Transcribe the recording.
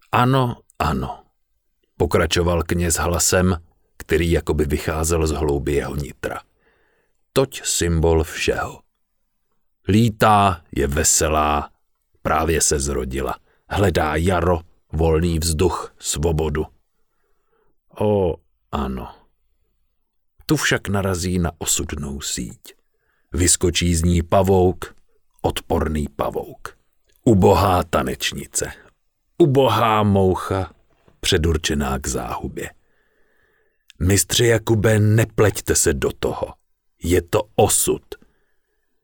Ano, ano, pokračoval kněz hlasem, který jakoby vycházel z hloubi jeho nitra. Toť symbol všeho. Lítá, je veselá, právě se zrodila, hledá jaro, volný vzduch, svobodu. O, ano. Tu však narazí na osudnou síť. Vyskočí z ní pavouk, odporný pavouk. Ubohá tanečnice, ubohá moucha, předurčená k záhubě. Mistře Jakube, nepleťte se do toho. Je to osud.